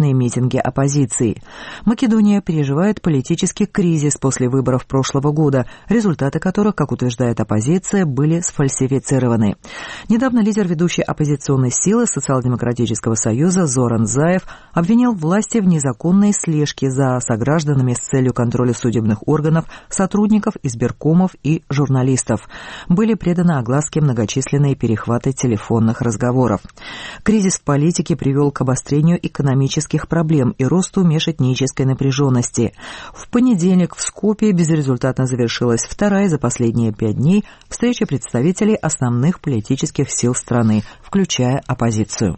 публичные митинги оппозиции. Македония переживает политический кризис после выборов прошлого года, результаты которых, как утверждает оппозиция, были сфальсифицированы. Недавно лидер ведущей оппозиционной силы Социал-демократического союза Зоран Заев обвинил власти в незаконной слежке за согражданами с целью контроля судебных органов, сотрудников избиркомов и журналистов. Были преданы огласке многочисленные перехваты телефонных разговоров. Кризис в политике привел к обострению экономических проблем и росту межэтнической напряженности. В понедельник в Скопье безрезультатно завершилась вторая за последние 5 дней встреча представителей основных политических сил страны, включая оппозицию.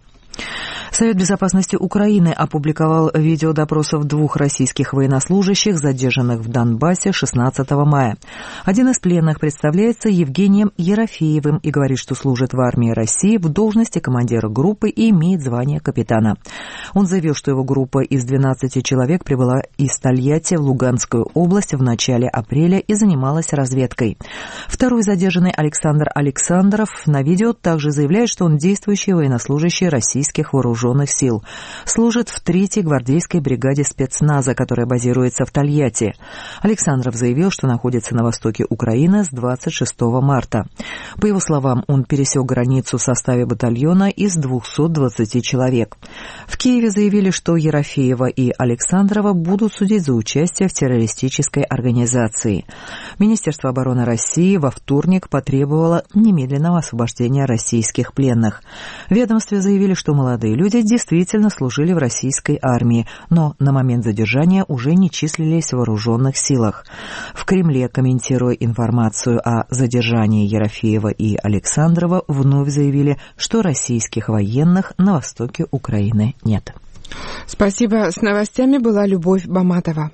Совет безопасности Украины опубликовал видео допросов 2 российских военнослужащих, задержанных в Донбассе 16 мая. Один из пленных представляется Евгением Ерофеевым и говорит, что служит в армии России в должности командира группы и имеет звание капитана. Он заявил, что его группа из 12 человек прибыла из Тольятти в Луганскую область в начале апреля и занималась разведкой. Второй задержанный Александр Александров на видео также заявляет, что он действующий военнослужащий российских вооруженных сил. Служит в 3-й гвардейской бригаде спецназа, которая базируется в Тольятти. Александров заявил, что находится на востоке Украины с 26 марта. По его словам, он пересек границу в составе батальона из 220 человек. В Киеве заявили, что Ерофеева и Александрова будут судить за участие в террористической организации. Министерство обороны России во вторник потребовало немедленного освобождения российских пленных. В ведомстве заявили, что молодые люди действительно служили в российской армии, но на момент задержания уже не числились в вооруженных силах. В Кремле, комментируя информацию о задержании Ерофеева и Александрова, вновь заявили, что российских военных на востоке Украины нет. Спасибо. С новостями была Любовь Баматова.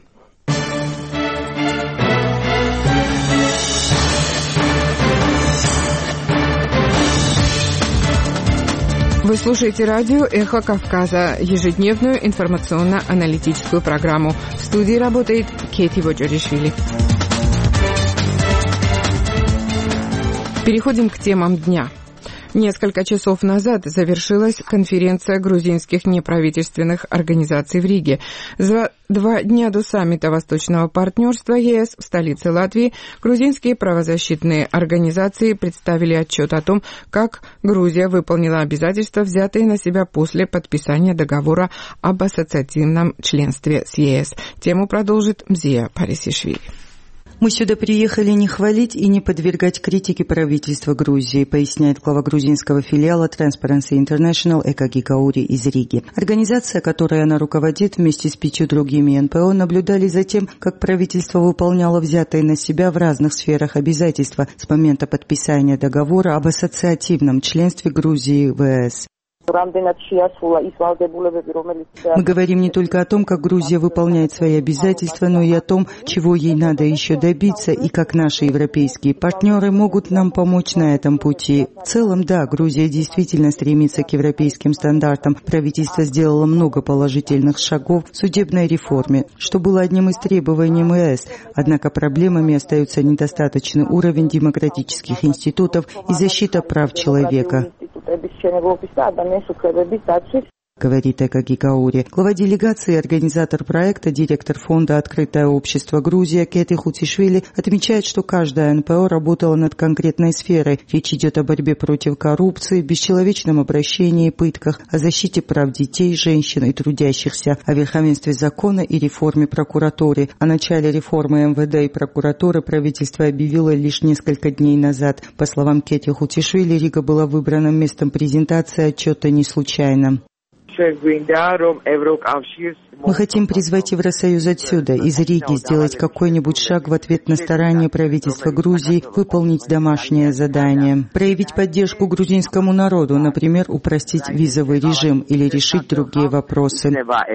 Вы слушаете радио «Эхо Кавказа», ежедневную информационно-аналитическую программу. В студии работает Кейти Боджоришвили. Переходим к темам дня. Несколько часов назад завершилась конференция грузинских неправительственных организаций в Риге. За 2 дня до саммита Восточного партнерства ЕС в столице Латвии грузинские правозащитные организации представили отчет о том, как Грузия выполнила обязательства, взятые на себя после подписания договора об ассоциативном членстве с ЕС. Тему продолжит Мзия Парисишвили. Мы сюда приехали не хвалить и не подвергать критике правительства Грузии, поясняет глава грузинского филиала Transparency International Экаги Каури из Риги. Организация, которой она руководит, вместе с 5 другими НПО наблюдали за тем, как правительство выполняло взятые на себя в разных сферах обязательства с момента подписания договора об ассоциативном членстве Грузии в ЕС. Мы говорим не только о том, как Грузия выполняет свои обязательства, но и о том, чего ей надо еще добиться, и как наши европейские партнеры могут нам помочь на этом пути. В целом, да, Грузия действительно стремится к европейским стандартам. Правительство сделало много положительных шагов в судебной реформе, что было одним из требований ЕС. Однако проблемами остается недостаточный уровень демократических институтов и защита прав человека. Говорит Экаги Каури. Глава делегации и организатор проекта, директор фонда «Открытое общество Грузия» Кети Хуцишвили отмечает, что каждая НПО работала над конкретной сферой. Речь идет о борьбе против коррупции, бесчеловечном обращении, пытках, о защите прав детей, женщин и трудящихся, о верховенстве закона и реформе прокуратуры. О начале реформы МВД и прокуратуры правительство объявило лишь несколько дней назад. По словам Кети Хуцишвили, Рига была выбранным местом презентации отчета не случайно. Мы хотим призвать Евросоюз отсюда, из Риги, сделать какой-нибудь шаг в ответ на старания правительства Грузии выполнить домашнее задание, проявить поддержку грузинскому народу, например, упростить визовый режим или решить другие вопросы.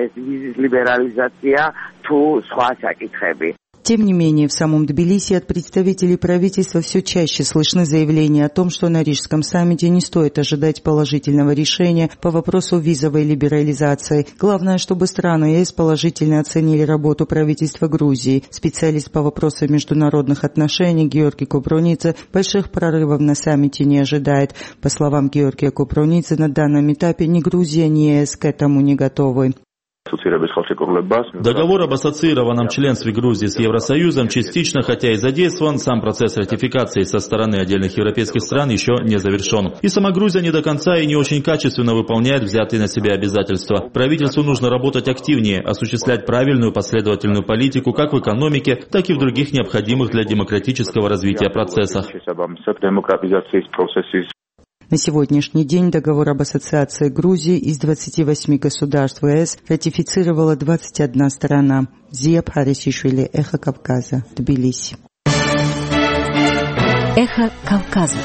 Тем не менее, в самом Тбилиси от представителей правительства все чаще слышны заявления о том, что на Рижском саммите не стоит ожидать положительного решения по вопросу визовой либерализации. Главное, чтобы страны ЕС положительно оценили работу правительства Грузии. Специалист по вопросам международных отношений Георгий Купруниця больших прорывов на саммите не ожидает. По словам Георгия Купруницы, на данном этапе ни Грузия, ни ЕС к этому не готовы. Договор об ассоциированном членстве Грузии с Евросоюзом частично, хотя и задействован, сам процесс ратификации со стороны отдельных европейских стран еще не завершен. И сама Грузия не до конца и не очень качественно выполняет взятые на себя обязательства. Правительству нужно работать активнее, осуществлять правильную последовательную политику как в экономике, так и в других необходимых для демократического развития процессах. На сегодняшний день договор об ассоциации Грузии из 28 государств ЕС ратифицировала 21 страна. Зия Бхарисишвили, Эхо Кавказа, Тбилиси. Эхо Кавказа.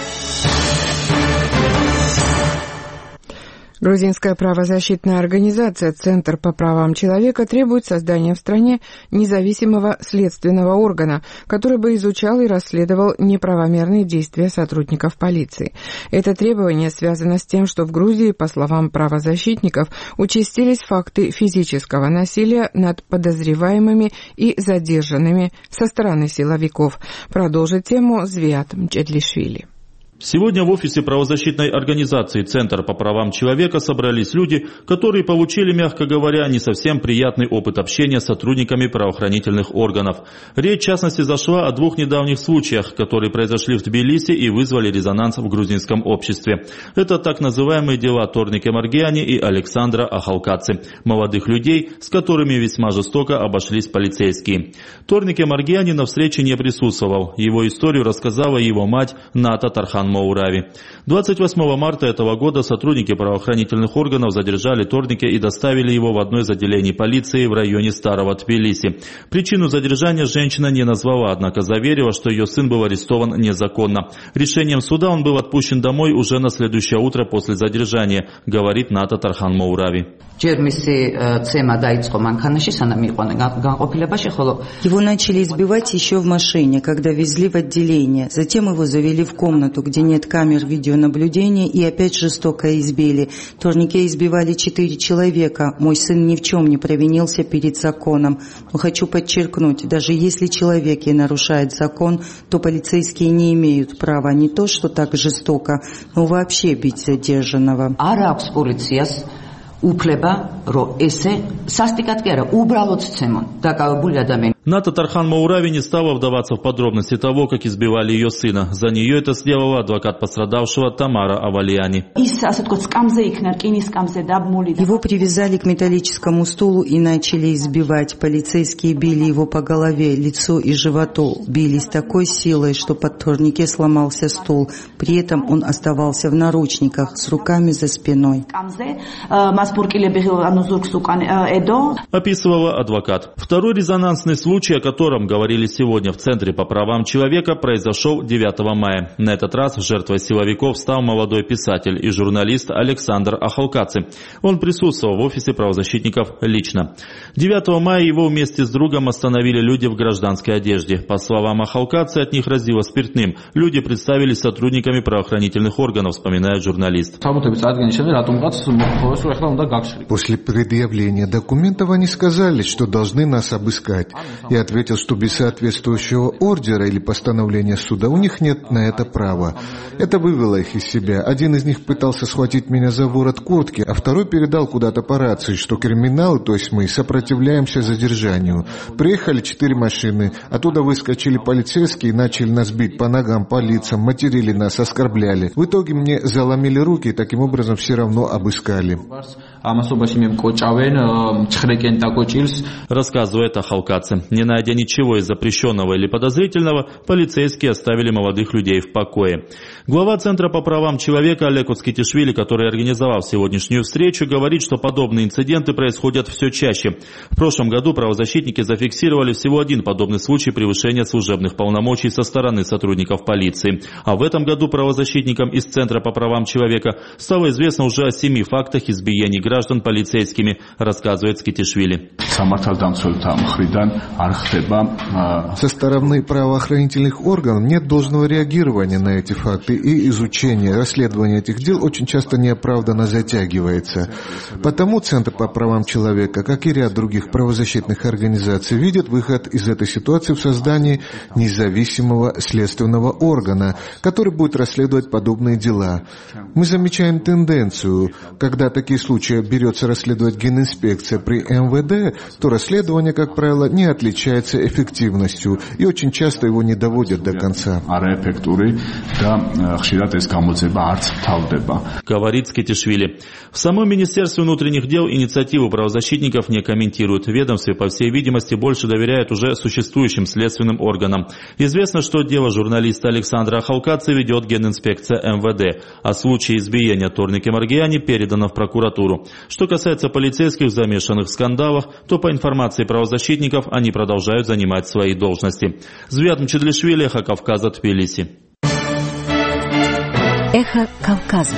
Грузинская правозащитная организация «Центр по правам человека» требует создания в стране независимого следственного органа, который бы изучал и расследовал неправомерные действия сотрудников полиции. Это требование связано с тем, что в Грузии, по словам правозащитников, участились факты физического насилия над подозреваемыми и задержанными со стороны силовиков. Продолжит тему Звиат Мчедлишвили. Сегодня в офисе правозащитной организации «Центр по правам человека» собрались люди, которые получили, мягко говоря, не совсем приятный опыт общения с сотрудниками правоохранительных органов. Речь, в частности, зашла о двух недавних случаях, которые произошли в Тбилиси и вызвали резонанс в грузинском обществе. Это так называемые дела Торнике Маргиани и Александра Ахалкадзе, молодых людей, с которыми весьма жестоко обошлись полицейские. Торнике Маргиани на встрече не присутствовал. Его историю рассказала его мать Ната Тархан Маурави. 28 марта этого года сотрудники правоохранительных органов задержали Торнике и доставили его в одно из отделений полиции в районе Старого Тбилиси. Причину задержания женщина не назвала, однако заверила, что ее сын был арестован незаконно. Решением суда он был отпущен домой уже на следующее утро после задержания, говорит Ната Тархан Маурави. Его начали избивать еще в машине, когда везли в отделение. Затем его завели в комнату, где нет камер видеонаблюдения, и опять жестоко избили. Торнике избивали 4 человека. Мой сын ни в чем не провинился перед законом. Но хочу подчеркнуть, даже если человек и нарушает закон, то полицейские не имеют права не то, что так жестоко, но вообще бить задержанного. Ната Тархан Маурави не стала вдаваться в подробности того, как избивали ее сына. За нее это сделала адвокат пострадавшего Тамара Авалияни. Его привязали к металлическому стулу и начали избивать. Полицейские били его по голове, лицу и животу. Били с такой силой, что под Торнике сломался стул. При этом он оставался в наручниках, с руками за спиной. Описывала адвокат. Второй резонансный случай, о котором говорили сегодня в Центре по правам человека, произошел 9 мая. На этот раз жертвой силовиков стал молодой писатель и журналист Александр Ахалкадзе. Он присутствовал в офисе правозащитников лично. 9 мая его вместе с другом остановили люди в гражданской одежде. По словам Ахалкадзе, от них разило спиртным. Люди представились сотрудниками правоохранительных органов, вспоминает журналист. После предъявления документов они сказали, что должны нас обыскать. Я ответил, что без соответствующего ордера или постановления суда у них нет на это права. Это вывело их из себя. Один из них пытался схватить меня за ворот куртки, а второй передал куда-то по рации, что криминалы, то есть мы, сопротивляемся задержанию. Приехали 4 машины, оттуда выскочили полицейские и начали нас бить по ногам, по лицам, материли нас, оскорбляли. В итоге мне заломили руки и таким образом все равно обыскали. Рассказывает Ахалкадзе. Не найдя ничего из запрещенного или подозрительного, полицейские оставили молодых людей в покое. Глава Центра по правам человека Олег Оцкитишвили, который организовал сегодняшнюю встречу, говорит, что подобные инциденты происходят все чаще. В прошлом году правозащитники зафиксировали всего один подобный случай превышения служебных полномочий со стороны сотрудников полиции. А в этом году правозащитникам из Центра по правам человека стало известно уже о 7 фактах избиений граждан полицейскими, рассказывает Скитишвили. Со стороны правоохранительных органов нет должного реагирования на эти факты, и изучение, расследование этих дел очень часто неоправданно затягивается. Потому Центр по правам человека, как и ряд других правозащитных организаций, видят выход из этой ситуации в создании независимого следственного органа, который будет расследовать подобные дела. Мы замечаем тенденцию, когда такие случаи берется расследовать Генинспекция при МВД, то расследование, как правило, не отличается эффективностью, и очень часто его не доводят до конца. Говорит Скетишвили. В самом Министерстве внутренних дел инициативу правозащитников не комментируют. В ведомстве, по всей видимости, больше доверяют уже существующим следственным органам. Известно, что дело журналиста Александра Ахалкадзе ведет Генинспекция МВД, а случай избиения Торники Маргиани передано в прокуратуру. Что касается полицейских, замешанных в скандалах, то по информации правозащитников они продолжают занимать свои должности. Звят Мчедлишвили, Эхо Кавказа, Тбилиси. Эхо Кавказа.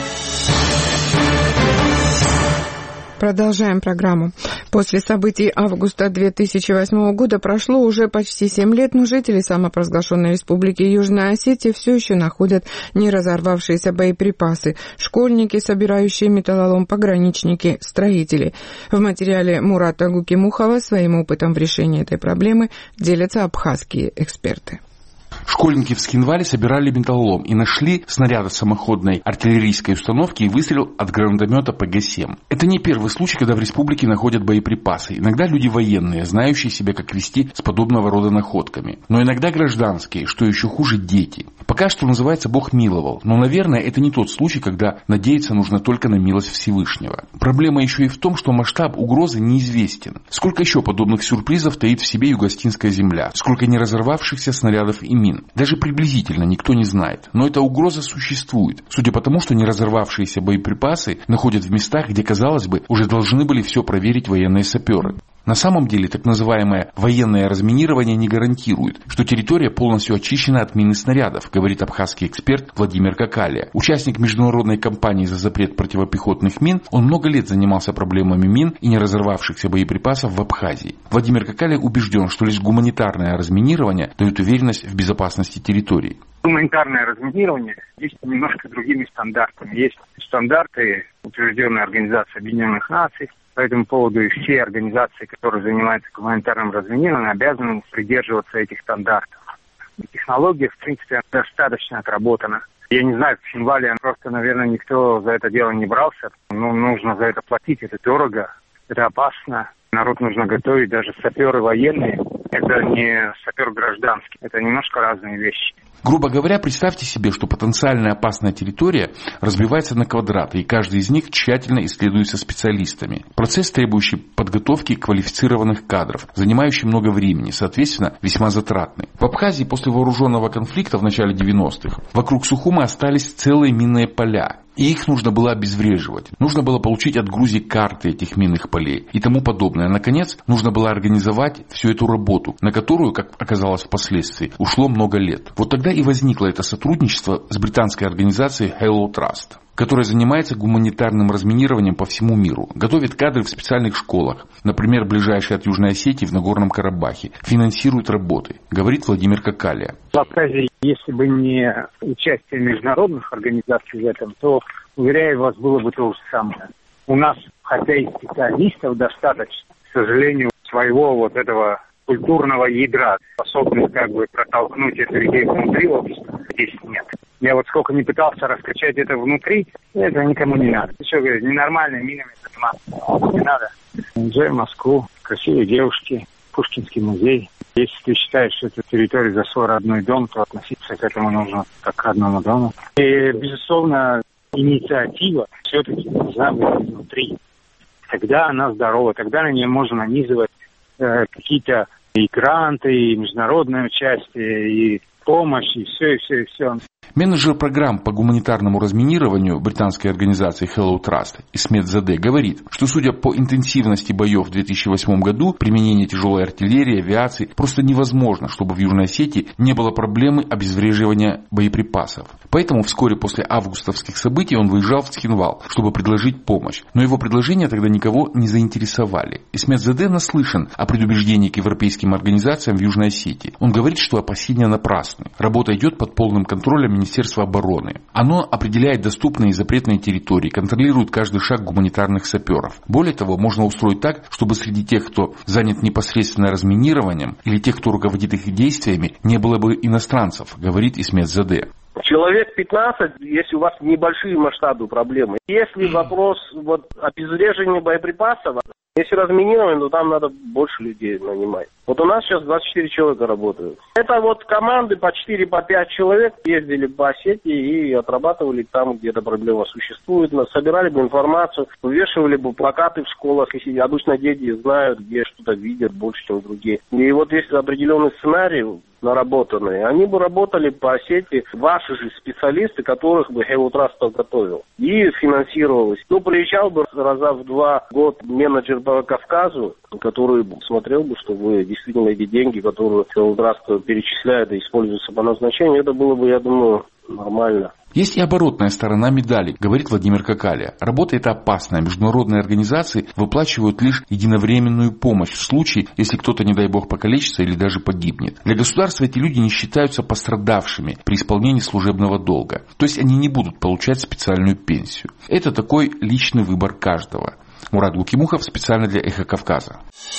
Продолжаем программу. После событий августа 2008 года прошло уже почти 7 лет, но жители самопровозглашенной республики Южная Осетия все еще находят не разорвавшиеся боеприпасы. Школьники, собирающие металлолом, пограничники, строители. В материале Мурата Гукимухова своим опытом в решении этой проблемы делятся абхазские эксперты. Школьники в Скинвале собирали металлолом и нашли снаряды самоходной артиллерийской установки и выстрел от гранатомета ПГ-7. Это не первый случай, когда в республике находят боеприпасы. Иногда люди военные, знающие себя как вести с подобного рода находками. Но иногда гражданские, что еще хуже, дети. Пока что, называется, Бог миловал. Но, наверное, это не тот случай, когда надеяться нужно только на милость Всевышнего. Проблема еще и в том, что масштаб угрозы неизвестен. Сколько еще подобных сюрпризов таит в себе югостинская земля? Сколько неразорвавшихся снарядов и мин? Даже приблизительно никто не знает. Но эта угроза существует. Судя по тому, что неразорвавшиеся боеприпасы находят в местах, где, казалось бы, уже должны были все проверить военные саперы. На самом деле, так называемое военное разминирование не гарантирует, что территория полностью очищена от мин и снарядов, говорит абхазский эксперт Владимир Какалия. Участник международной кампании за запрет противопехотных мин, он много лет занимался проблемами мин и неразорвавшихся боеприпасов в Абхазии. Владимир Какалия убежден, что лишь гуманитарное разминирование дает уверенность в безопасности территории. Гуманитарное разминирование есть немножко другими стандартами. Есть стандарты, утвержденные Организацией Объединенных Наций. По этому поводу и все организации, которые занимаются гуманитарным разминированием, обязаны придерживаться этих стандартов. Технология, в принципе, достаточно отработана. Я не знаю, в Цинвале просто, наверное, никто за это дело не брался. Но нужно за это платить, это дорого, это опасно. Народ нужно готовить, даже саперы военные. Это не сапер гражданский, это немножко разные вещи. Грубо говоря, представьте себе, что потенциально опасная территория разбивается на квадраты, и каждый из них тщательно исследуется специалистами. Процесс, требующий подготовки квалифицированных кадров, занимающий много времени, соответственно, весьма затратный. В Абхазии после вооруженного конфликта в начале 90-х вокруг Сухумы остались целые минные поля. И их нужно было обезвреживать. Нужно было получить от Грузии карты этих минных полей и тому подобное. Наконец, нужно было организовать всю эту работу, на которую, как оказалось впоследствии, ушло много лет. Вот тогда и возникло это сотрудничество с британской организацией Hello Trust, которая занимается гуманитарным разминированием по всему миру, готовит кадры в специальных школах, например, ближайшей от Южной Осетии в Нагорном Карабахе, финансирует работы, говорит Владимир Какалия. В Абхазии, если бы не участие международных организаций в этом, то, уверяю вас, было бы то же самое. У нас, хотя и специалистов достаточно, к сожалению, своего вот этого культурного ядра, способных как бы протолкнуть эту идею внутри общества, здесь нет. Я вот сколько не пытался раскачать это внутри, это никому не надо. Еще говорю, ненормальными минами заниматься не надо. Уезжай в Москву, красивые девушки, Пушкинский музей. Если ты считаешь, что эту территорию за свой родной дом, то относиться к этому нужно как к родному дому. И, безусловно, инициатива все-таки должна быть внутри. Тогда она здорова, тогда на нее можно нанизывать какие-то и гранты, и международное участие, и помощь, и все. Менеджер программ по гуманитарному разминированию британской организации Hello Trust Исмет Заде говорит, что судя по интенсивности боев в 2008 году, применение тяжелой артиллерии, авиации, просто невозможно, чтобы в Южной Осетии не было проблемы обезвреживания боеприпасов. Поэтому вскоре после августовских событий он выезжал в Цхинвал, чтобы предложить помощь. Но его предложения тогда никого не заинтересовали. Исмет Заде наслышан о предубеждении к европейским организациям в Южной Осетии. Он говорит, что опасения напрасны. Работа идет под полным контролем Министерства обороны. Оно определяет доступные и запретные территории, контролирует каждый шаг гуманитарных саперов. Более того, можно устроить так, чтобы среди тех, кто занят непосредственно разминированием, или тех, кто руководит их действиями, не было бы иностранцев, говорит Исмет Заде. Человек 15, если у вас небольшие масштабы проблемы. Если вопрос обезвреживания боеприпасов, если разминирование, то там надо больше людей нанимать. Вот у нас сейчас 24 человека работают. Это команды по 4-5 человек ездили по Осетии и отрабатывали там, где эта проблема существует. Собирали бы информацию, вывешивали бы плакаты в школах. Если обычно дети знают, где что-то видят больше, чем другие. И есть определенный сценарий наработанные, они бы работали по Осетии, ваши же специалисты, которых бы Hello Trust готовил. И финансировалось. Приезжал бы раза в 2 года менеджер по Кавказу, который смотрел бы, что вы действительно эти деньги, которые Hello Trust перечисляет и используются по назначению, это было бы, я думаю, нормально. Есть и оборотная сторона медали, говорит Владимир Какалия. Работа эта опасная. Международные организации выплачивают лишь единовременную помощь в случае, если кто-то, не дай бог, покалечится или даже погибнет. Для государства эти люди не считаются пострадавшими при исполнении служебного долга. То есть они не будут получать специальную пенсию. Это такой личный выбор каждого. Мурат Гукимухов специально для Эхо Кавказа.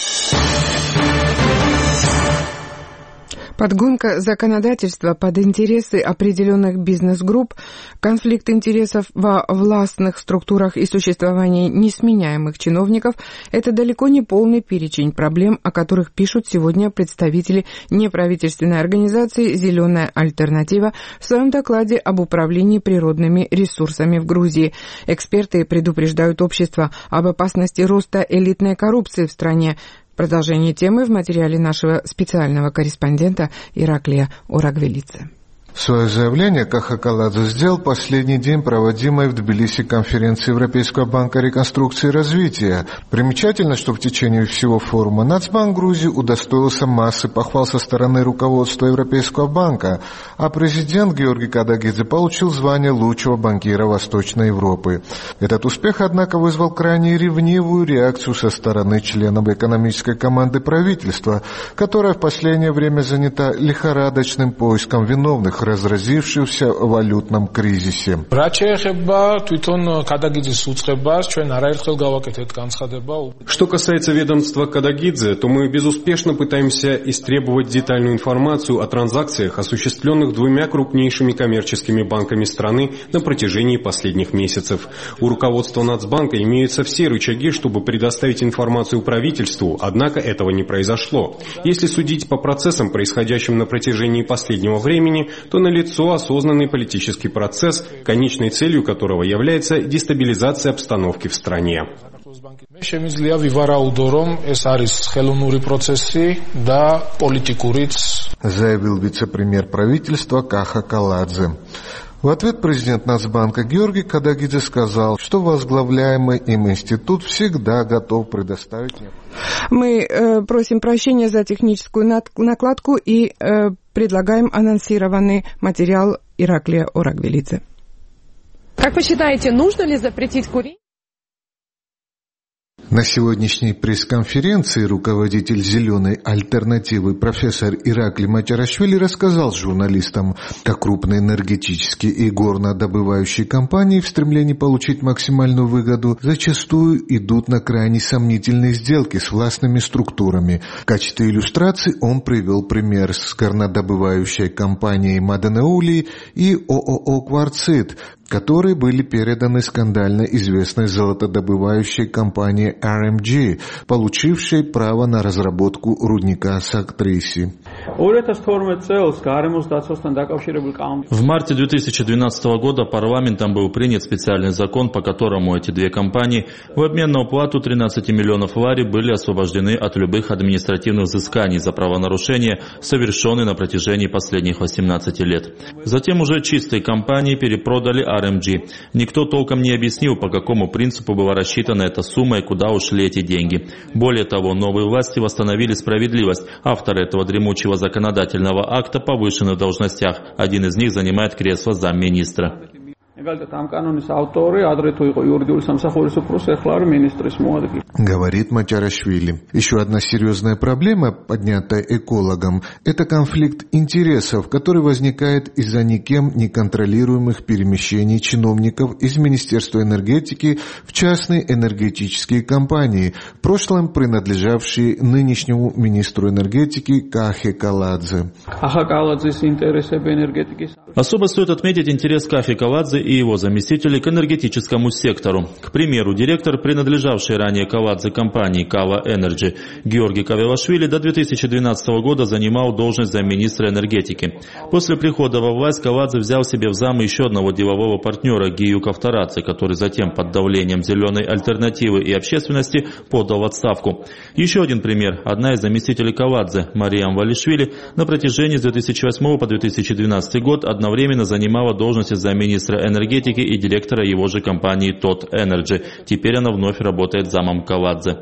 Подгонка законодательства под интересы определенных бизнес-групп, конфликт интересов во властных структурах и существование несменяемых чиновников – это далеко не полный перечень проблем, о которых пишут сегодня представители неправительственной организации «Зеленая альтернатива» в своем докладе об управлении природными ресурсами в Грузии. Эксперты предупреждают общество об опасности роста элитной коррупции в стране. Продолжение темы в материале нашего специального корреспондента Ираклия Орагвелидзе. Свое заявление Каха Каладзе сделал последний день проводимой в Тбилиси конференции Европейского банка реконструкции и развития. Примечательно, что в течение всего форума Нацбанк Грузии удостоился массы похвал со стороны руководства Европейского банка, а президент Георгий Кадагидзе получил звание лучшего банкира Восточной Европы. Этот успех, однако, вызвал крайне ревнивую реакцию со стороны членов экономической команды правительства, которая в последнее время занята лихорадочным поиском виновных разразившемся валютном кризисе. Что касается ведомства Кадагидзе, то мы безуспешно пытаемся истребовать детальную информацию о транзакциях, осуществленных 2 крупнейшими коммерческими банками страны на протяжении последних месяцев. У руководства Нацбанка имеются все рычаги, чтобы предоставить информацию правительству, однако этого не произошло. Если судить по процессам, происходящим на протяжении последнего времени, то налицо осознанный политический процесс, конечной целью которого является дестабилизация обстановки в стране. Заявил вице-премьер правительства Каха Каладзе. В ответ президент Нацбанка Георгий Кадагидзе сказал, что возглавляемый им институт всегда готов предоставить... Мы просим прощения за техническую накладку и предлагаем анонсированный материал Ираклия Орагвелидзе. Как вы считаете, нужно ли запретить курить? На сегодняшней пресс-конференции руководитель «Зеленой альтернативы» профессор Иракли Матярашвили рассказал журналистам, как крупные энергетические и горнодобывающие компании в стремлении получить максимальную выгоду зачастую идут на крайне сомнительные сделки с властными структурами. В качестве иллюстрации он привел пример с горнодобывающей компанией Маданеули и ООО «Кварцит», которые были переданы скандально известной золотодобывающей компании RMG, получившей право на разработку рудника Сактриси. В марте 2012 года парламентом был принят специальный закон, по которому эти две компании в обмен на уплату 13 миллионов лари были освобождены от любых административных взысканий за правонарушения, совершенные на протяжении последних 18 лет. Затем уже чистые компании перепродали RMG. Никто толком не объяснил, по какому принципу была рассчитана эта сумма и куда ушли эти деньги. Более того, новые власти восстановили справедливость. Авторы этого дремучего законодательного акта повышены в должностях. Один из них занимает кресло замминистра. Говорит Матярашвили. Еще одна серьезная проблема, поднятая экологом, это конфликт интересов, который возникает из-за никем не контролируемых перемещений чиновников из Министерства энергетики в частные энергетические компании, в прошлом принадлежавшие нынешнему министру энергетики Кахе Каладзе. Особо стоит отметить интерес Кахе Каладзе и его заместителей к энергетическому сектору. К примеру, директор, принадлежавший ранее Каладзе компании Кава Энерджи, Георгий Кавелашвили до 2012 года занимал должность замминистра энергетики. После прихода во власть Каладзе взял себе в замы еще одного делового партнера Гию Кавторадзе, который затем под давлением зеленой альтернативы и общественности подал в отставку. Еще один пример. Одна из заместителей Каладзе, Мариам Валишвили, на протяжении с 2008 по 2012 год одновременно занимала должности замминистра энергетики и директора его же компании Tot Energy. Теперь она вновь работает замом Каладзе.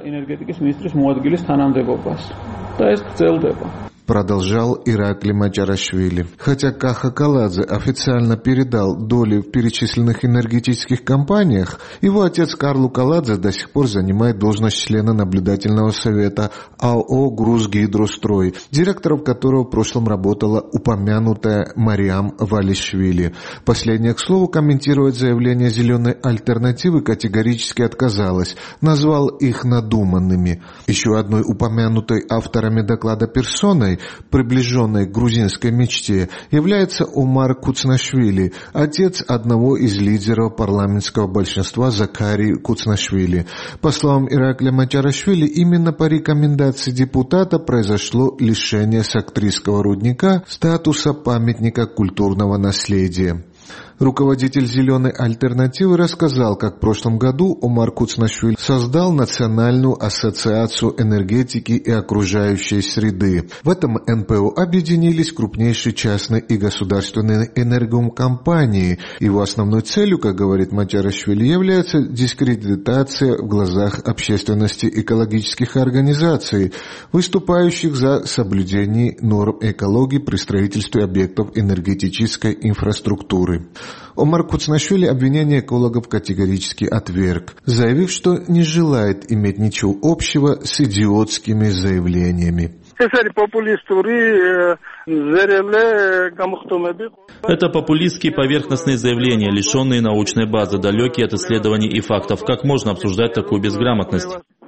Продолжал Иракли Матярашвили. Хотя Каха Каладзе официально передал доли в перечисленных энергетических компаниях, его отец Карлу Каладзе до сих пор занимает должность члена наблюдательного совета АО «Грузгидрострой», директором которого в прошлом работала упомянутая Мариам Валишвили. Последняя, к слову, комментировать заявление «Зеленой альтернативы» категорически отказалась, назвал их надуманными. Еще одной упомянутой авторами доклада персоной, приближенной к грузинской мечте, является Омар Куцнашвили, отец одного из лидеров парламентского большинства Закари Куцнашвили. По словам Иракля Матярашвили, именно по рекомендации депутата произошло лишение Сактрийского рудника статуса памятника культурного наследия. Руководитель «Зеленой альтернативы» рассказал, как в прошлом году Омар Куцнашвили создал Национальную ассоциацию энергетики и окружающей среды. В этом НПО объединились крупнейшие частные и государственные энергокомпании. Его основной целью, как говорит Матярашвили, является дискредитация в глазах общественности экологических организаций, выступающих за соблюдение норм экологии при строительстве объектов энергетической инфраструктуры. Омар Куцнашвили обвинение экологов категорически отверг, заявив, что не желает иметь ничего общего с идиотскими заявлениями. Это популистские поверхностные заявления, лишенные научной базы, далекие от исследований и фактов. Как можно обсуждать такую безграмотность?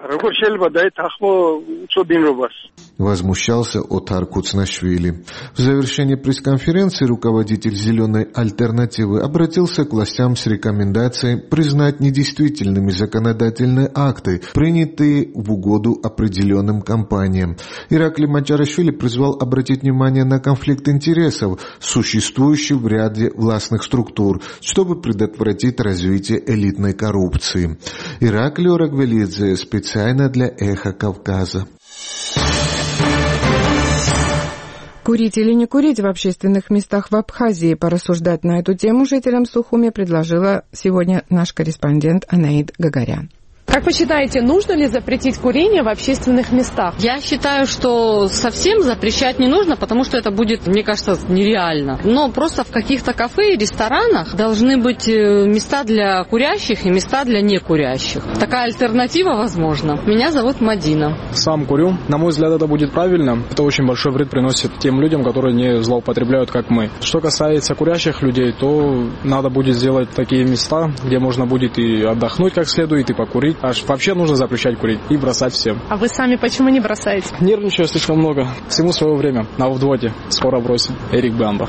Возмущался Отар Куцнашвили. В завершении пресс-конференции руководитель «Зеленой альтернативы» обратился к властям с рекомендацией признать недействительными законодательные акты, принятые в угоду определенным компаниям. Иракли Матярашвили призвал обратить внимание на конфликт интересов, существующий в ряде властных структур, чтобы предотвратить развитие элитной коррупции. Иракли Орагвелидзе, специально для «Эхо Кавказа». Курить или не курить в общественных местах в Абхазии? Порассуждать на эту тему жителям Сухуми предложила сегодня наш корреспондент Анаид Гагарян. Как вы считаете, нужно ли запретить курение в общественных местах? Я считаю, что совсем запрещать не нужно, потому что это будет, мне кажется, нереально. Но просто в каких-то кафе и ресторанах должны быть места для курящих и места для некурящих. Такая альтернатива возможна. Меня зовут Мадина. Сам курю. На мой взгляд, это будет правильно. Это очень большой вред приносит тем людям, которые не злоупотребляют, как мы. Что касается курящих людей, то надо будет сделать такие места, где можно будет и отдохнуть как следует, и покурить. Аж вообще нужно запрещать курить и бросать всем. А вы сами почему не бросаете? Нервничаю слишком много. Всему свое время. На взводе. Скоро бросим. Эрик Банда.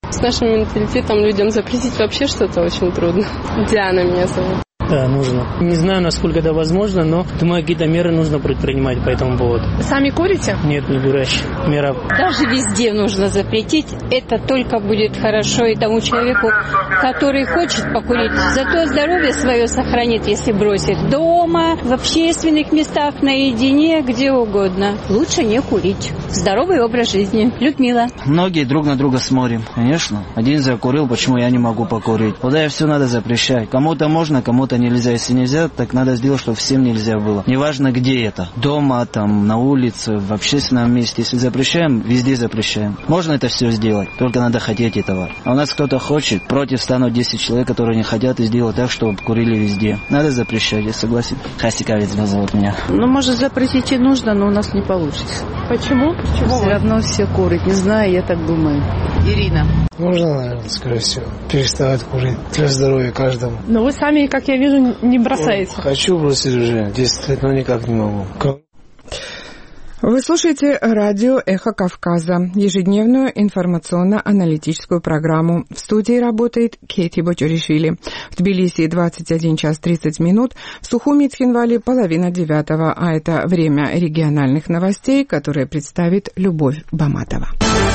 С нашим менталитетом людям запретить вообще что-то очень трудно. Диана меня зовут. Да, нужно. Не знаю, насколько это возможно, но, думаю, какие-то меры нужно предпринимать по этому поводу. Сами курите? Нет, не курящий. Мера. Даже везде нужно запретить. Это только будет хорошо и тому человеку, который хочет покурить. Зато здоровье свое сохранит, если бросит. Дома, в общественных местах, наедине, где угодно. Лучше не курить. Здоровый образ жизни. Людмила. Многие друг на друга смотрим, конечно. Один закурил, почему я не могу покурить? Куда все надо запрещать. Кому-то можно, кому-то нельзя. Если нельзя, так надо сделать, чтобы всем нельзя было. Неважно, где это. Дома, там, на улице, в общественном месте. Если запрещаем, везде запрещаем. Можно это все сделать, только надо хотеть этого. А у нас кто-то хочет, против станут 10 человек, которые не хотят, и сделать так, чтобы курили везде. Надо запрещать, я согласен. Хасиковец зовут меня. Ну, может, запретить и нужно, но у нас не получится. Почему? Все равно все курят. Не знаю, я так думаю. Ирина. Нужно, наверное, скорее всего, переставать курить для здоровья каждому. Но вы сами, как я вижу, не бросаете. Хочу бросить уже 10 лет, но никак не могу. Вы слушаете радио «Эхо Кавказа», ежедневную информационно-аналитическую программу. В студии работает Кейти Бочуришвили. В Тбилиси 21 час 30 минут, в Сухуми и Цхинвале 8:30, а это время региональных новостей, которые представит Любовь Баматова.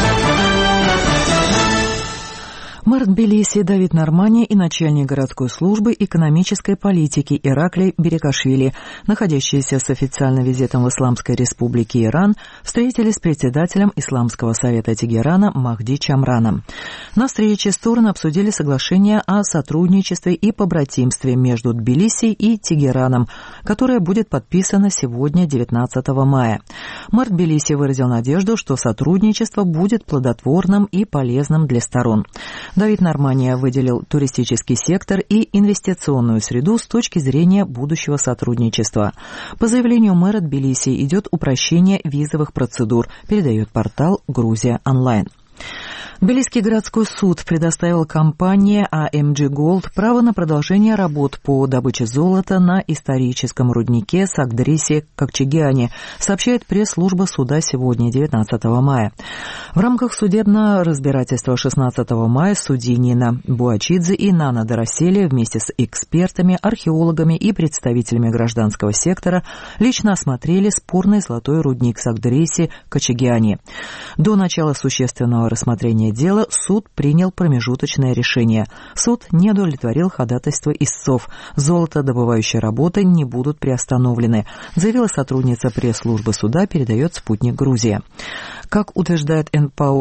Мэр Тбилиси Давид Нормани и начальник городской службы экономической политики Ираклий Берекашвили, находящиеся с официальным визитом в Исламской Республике Иран, встретились с председателем Исламского совета Тегерана Махди Чамраном. На встрече стороны обсудили соглашение о сотрудничестве и побратимстве между Тбилиси и Тегераном, которое будет подписано сегодня, 19 мая. Мэр Тбилиси выразил надежду, что сотрудничество будет плодотворным и полезным для сторон. Давид Нормани выделил туристический сектор и инвестиционную среду с точки зрения будущего сотрудничества. По заявлению мэра Тбилиси идет упрощение визовых процедур, передает портал «Грузия онлайн». Тбилисский городской суд предоставил компании AMG Gold право на продолжение работ по добыче золота на историческом руднике Сагдриси-Кокчегиане, сообщает пресс-служба суда сегодня, 19 мая. В рамках судебного разбирательства 16 мая судьи Нина Буачидзе и Нана Доросели вместе с экспертами, археологами и представителями гражданского сектора лично осмотрели спорный золотой рудник Сагдриси-Кокчегиане. До начала существенного рассмотрения дела суд принял промежуточное решение. Суд не удовлетворил ходатайство истцов. Золотодобывающие работы не будут приостановлены, заявила сотрудница пресс-службы суда, передает «Спутник Грузия». Как утверждает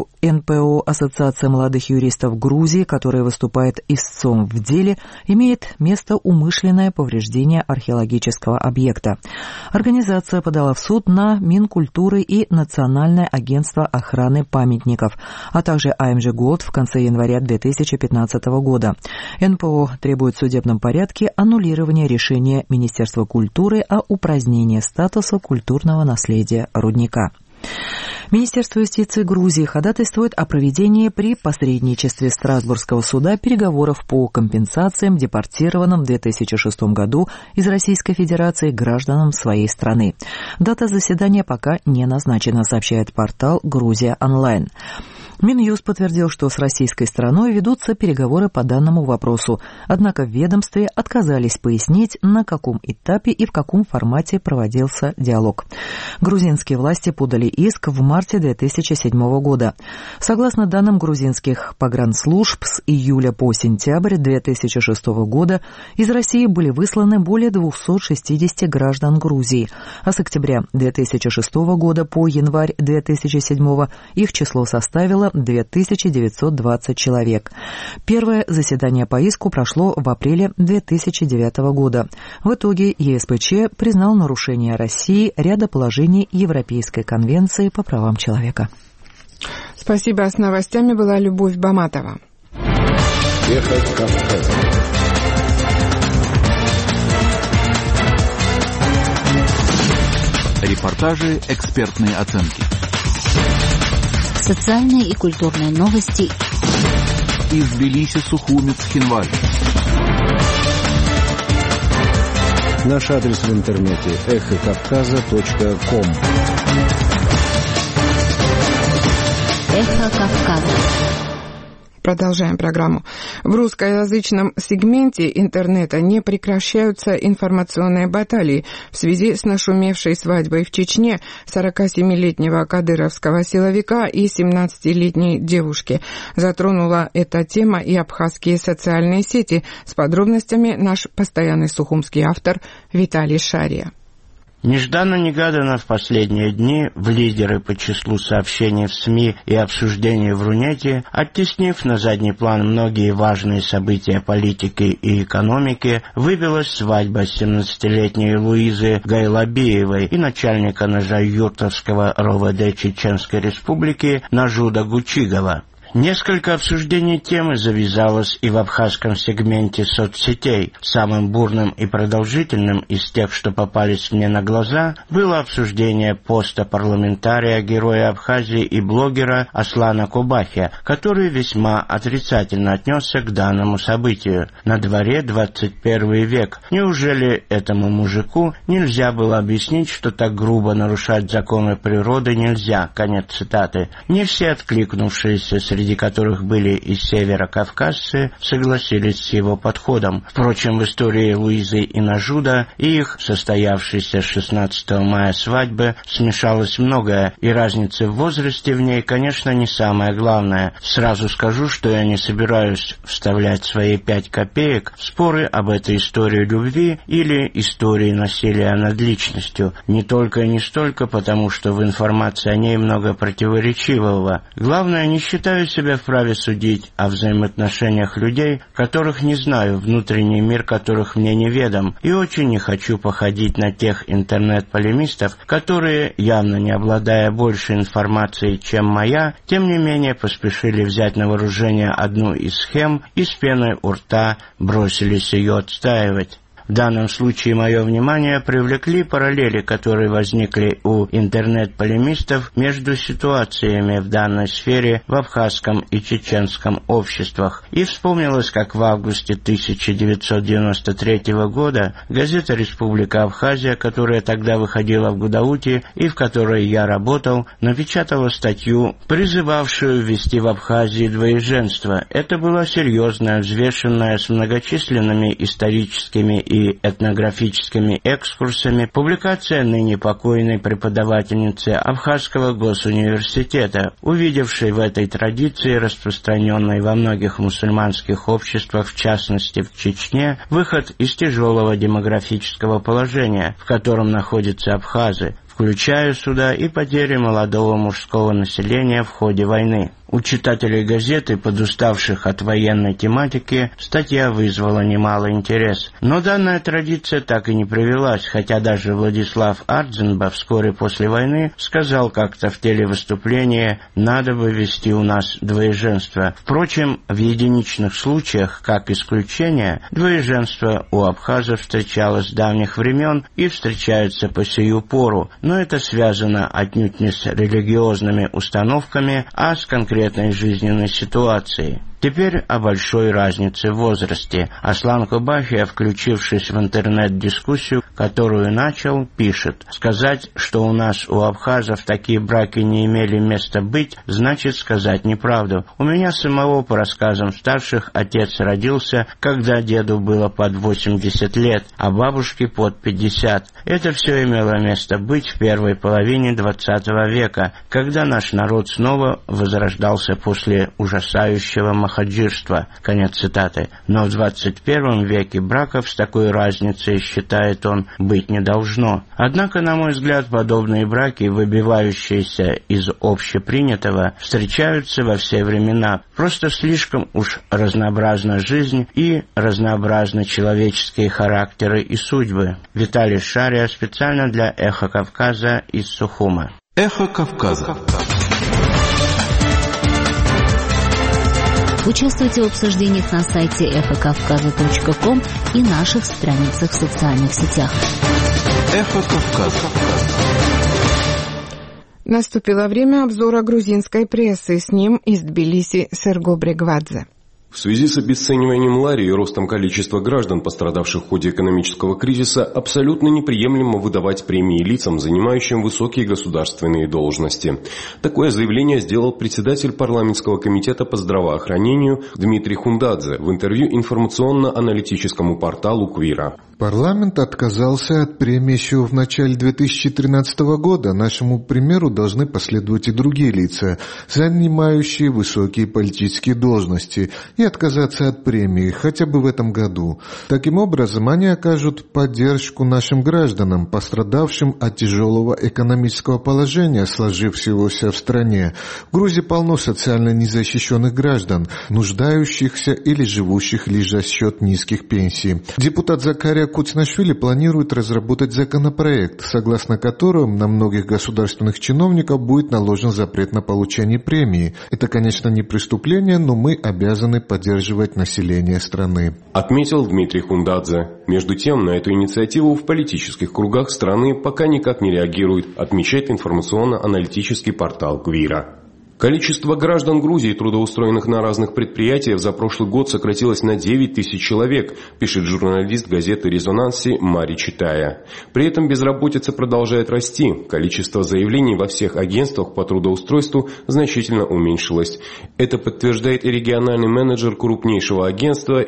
НПО Ассоциация молодых юристов Грузии, которая выступает истцом в деле, имеет место умышленное повреждение археологического объекта. Организация подала в суд на Минкультуры и Национальное агентство охраны памятников, а также AMG Gold в конце января 2015 года. НПО требует в судебном порядке аннулирования решения Министерства культуры о упразднении статуса культурного наследия рудника. Министерство юстиции Грузии ходатайствует о проведении при посредничестве Страсбургского суда переговоров по компенсациям депортированным в 2006 году из Российской Федерации гражданам своей страны. Дата заседания пока не назначена, сообщает портал «Грузия онлайн». Минюст подтвердил, что с российской стороной ведутся переговоры по данному вопросу, однако в ведомстве отказались пояснить, на каком этапе и в каком формате проводился диалог. Грузинские власти подали иск в марте 2007 года. Согласно данным грузинских погранслужб, с июля по сентябрь 2006 года из России были высланы более 260 граждан Грузии, а с октября 2006 года по январь 2007 их число составило 2920 человек. Первое заседание по иску прошло в апреле 2009 года. В итоге ЕСПЧ признал нарушение России ряда положений Европейской конвенции по правам человека. Спасибо. С новостями была Любовь Баматова. Эхо Кавказа. Репортажи, экспертные оценки. Социальные и культурные новости из Тбилиси, Сухуми, Цхинваль. Наш адрес в интернете эхокавказа.ком. Эхо Кавказа. Продолжаем программу. В русскоязычном сегменте интернета не прекращаются информационные баталии в связи с нашумевшей свадьбой в Чечне 47-летнего кадыровского силовика и 17-летней девушки. Затронула эта тема и абхазские социальные сети. С подробностями наш постоянный сухумский автор Виталий Шария. Нежданно-негаданно в последние дни в лидеры по числу сообщений в СМИ и обсуждений в Рунете, оттеснив на задний план многие важные события политики и экономики, выбилась свадьба 17-летней Луизы Гайлабиевой и начальника Нажа-Юртовского РОВД Чеченской Республики Нажуда Гучигова. Несколько обсуждений темы завязалось и в абхазском сегменте соцсетей. Самым бурным и продолжительным из тех, что попались мне на глаза, было обсуждение поста парламентария, героя Абхазии и блогера Аслана Кобахи, который весьма отрицательно отнесся к данному событию. На дворе 21 век. Неужели этому мужику нельзя было объяснить, что так грубо нарушать законы природы нельзя? Конец цитаты. Не все откликнувшиеся, среди которых были и северокавказцы, согласились с его подходом. Впрочем, в истории Луизы и Нажуда и их состоявшейся 16 мая свадьбы смешалось многое, и разница в возрасте в ней, конечно, не самое главное. Сразу скажу, что я не собираюсь вставлять свои 5 копеек в споры об этой истории любви или истории насилия над личностью. Не только и не столько потому, что в информации о ней много противоречивого. Главное, не считаю себя вправе судить о взаимоотношениях людей, которых не знаю, внутренний мир которых мне неведом, и очень не хочу походить на тех интернет-полемистов, которые, явно не обладая большей информацией, чем моя, тем не менее поспешили взять на вооружение одну из схем и с пеной у рта бросились ее отстаивать. В данном случае мое внимание привлекли параллели, которые возникли у интернет-полемистов между ситуациями в данной сфере в абхазском и чеченском обществах. И вспомнилось, как в августе 1993 года газета «Республика Абхазия», которая тогда выходила в Гудауте и в которой я работал, напечатала статью, призывавшую ввести в Абхазии двоеженство. Это была серьезная, взвешенная, с многочисленными историческими и этнографическими экскурсами публикация ныне покойной преподавательницы Абхазского госуниверситета, увидевшей в этой традиции, распространенной во многих мусульманских обществах, в частности в Чечне, выход из тяжелого демографического положения, в котором находятся абхазы, включая сюда и потери молодого мужского населения в ходе войны. У читателей газеты, подуставших от военной тематики, статья вызвала немалый интерес. Но данная традиция так и не привелась, хотя даже Владислав Ардзенба вскоре после войны сказал как-то в телевыступлении: «Надо бы вести у нас двоеженство». Впрочем, в единичных случаях, как исключение, двоеженство у абхазов встречалось с давних времен и встречается по сию пору, но это связано отнюдь не с религиозными установками, а с конкретными жизненной ситуации. Теперь о большой разнице в возрасте. Аслан Кобахи, включившись в интернет-дискуссию, которую начал, пишет: «Сказать, что у нас, у абхазов, такие браки не имели места быть, значит сказать неправду. У меня самого, по рассказам старших, отец родился, когда деду было под 80 лет, а бабушке под 50. Это все имело место быть в первой половине 20 века, когда наш народ снова возрождался после ужасающего хаджирства». Конец цитаты. Но в 21 веке браков с такой разницей, считает он, быть не должно. Однако, на мой взгляд, подобные браки, выбивающиеся из общепринятого, встречаются во все времена. Просто слишком уж разнообразна жизнь и разнообразны человеческие характеры и судьбы. Виталий Шария специально для «Эхо Кавказа» из Сухума. «Эхо Кавказа». Участвуйте в обсуждениях на сайте эхокавказа.ком и наших страницах в социальных сетях. Эхо Кавказа. Наступило время обзора грузинской прессы. С ним из Тбилиси Серго Брегвадзе. В связи с обесцениванием лари и ростом количества граждан, пострадавших в ходе экономического кризиса, абсолютно неприемлемо выдавать премии лицам, занимающим высокие государственные должности. Такое заявление сделал председатель парламентского комитета по здравоохранению Дмитрий Хундадзе в интервью информационно-аналитическому порталу «Квира». Парламент отказался от премии еще в начале 2013 года. Нашему примеру должны последовать и другие лица, занимающие высокие политические должности, и отказаться от премии хотя бы в этом году. Таким образом, они окажут поддержку нашим гражданам, пострадавшим от тяжелого экономического положения, сложившегося в стране. В Грузии полно социально незащищенных граждан, нуждающихся или живущих лишь за счет низких пенсий. Депутат Закария Куцнашвили планирует разработать законопроект, согласно которому на многих государственных чиновников будет наложен запрет на получение премии. Это, конечно, не преступление, но мы обязаны поддерживать население страны. Отметил Дмитрий Хундадзе. Между тем, на эту инициативу в политических кругах страны пока никак не реагирует, отмечает информационно-аналитический портал «Квира». Количество граждан Грузии, трудоустроенных на разных предприятиях, за прошлый год сократилось на 9 тысяч человек, пишет журналист газеты «Резонанси» Мари Читая. При этом безработица продолжает расти. Количество заявлений во всех агентствах по трудоустройству значительно уменьшилось. Это подтверждает и региональный менеджер крупнейшего агентства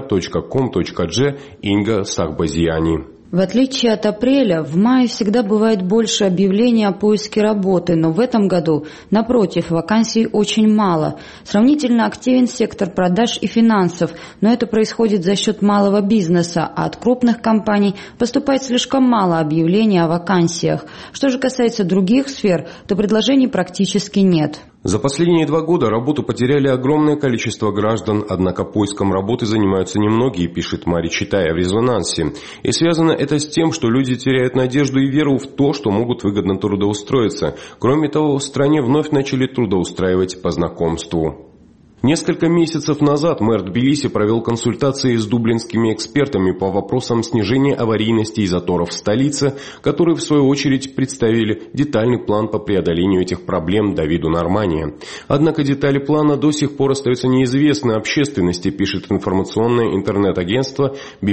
hr.com.g Инга Сахбазияни. В отличие от апреля, в мае всегда бывает больше объявлений о поиске работы, но в этом году, напротив, вакансий очень мало. Сравнительно активен сектор продаж и финансов, но это происходит за счет малого бизнеса, а от крупных компаний поступает слишком мало объявлений о вакансиях. Что же касается других сфер, то предложений практически нет. За последние 2 года работу потеряли огромное количество граждан, однако поиском работы занимаются немногие, пишет Мари Читая в «Резонансе». И связано это с тем, что люди теряют надежду и веру в то, что могут выгодно трудоустроиться. Кроме того, в стране вновь начали трудоустраивать по знакомству. Несколько месяцев назад мэр Тбилиси провел консультации с дублинскими экспертами по вопросам снижения аварийности и заторов в столице, которые в свою очередь представили детальный план по преодолению этих проблем Давиду Нормания. Однако детали плана до сих пор остаются неизвестны общественности, пишет информационное интернет-агентство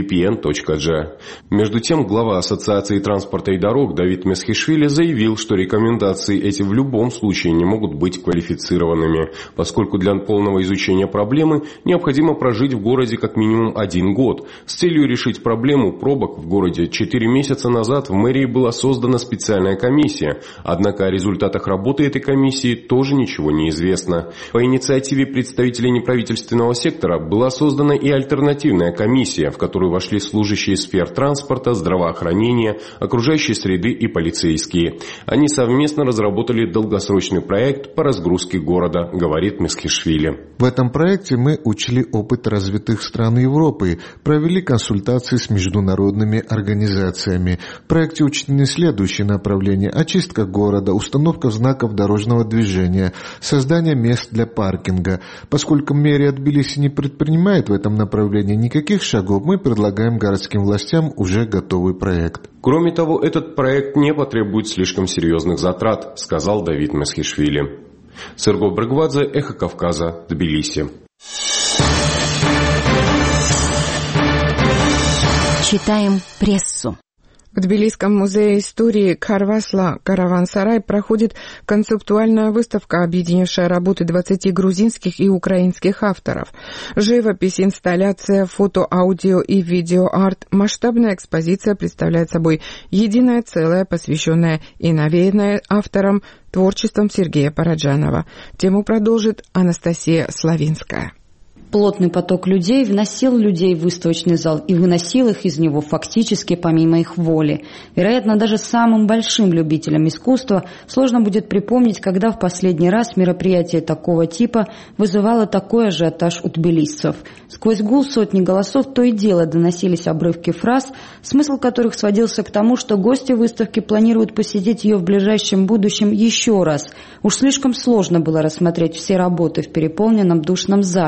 bpn.g. Между тем, глава Ассоциации транспорта и дорог Давид Месхишвили заявил, что рекомендации эти в любом случае не могут быть квалифицированными, поскольку для полного изучения проблемы необходимо прожить в городе как минимум 1 год. С целью решить проблему пробок в городе 4 месяца назад в мэрии была создана специальная комиссия, однако о результатах работы этой комиссии тоже ничего не известно. По инициативе представителей неправительственного сектора была создана и альтернативная комиссия, в которую вошли служащие сфер транспорта, здравоохранения, окружающей среды и полицейские. Они совместно разработали долгосрочный проект по разгрузке города, говорит Месхишвили. В этом проекте мы учли опыт развитых стран Европы, провели консультации с международными организациями. В проекте учтены следующие направления: очистка города, установка знаков дорожного движения, создание мест для паркинга. Поскольку мэрия Тбилиси не предпринимает в этом направлении никаких шагов, мы предлагаем городским властям уже готовый проект. Кроме того, этот проект не потребует слишком серьезных затрат, сказал Давид Месхишвили. Серго Брыгвадзе, Эхо Кавказа, Тбилиси. Читаем прессу. В Тбилисском музее истории Карвасла «Караван-сарай» проходит концептуальная выставка, объединившая работы 20 грузинских и украинских авторов. Живопись, инсталляция, фото, аудио и видеоарт. Масштабная экспозиция представляет собой единое целое, посвященное и навеянное автором творчеством Сергея Параджанова. Тему продолжит Анастасия Славинская. Плотный поток людей вносил людей в выставочный зал и выносил их из него фактически помимо их воли. Вероятно, даже самым большим любителям искусства сложно будет припомнить, когда в последний раз мероприятие такого типа вызывало такой ажиотаж у тбилисцев. Сквозь гул сотни голосов то и дело доносились обрывки фраз, смысл которых сводился к тому, что гости выставки планируют посетить ее в ближайшем будущем еще раз. Уж слишком сложно было рассмотреть все работы в переполненном душном зале. В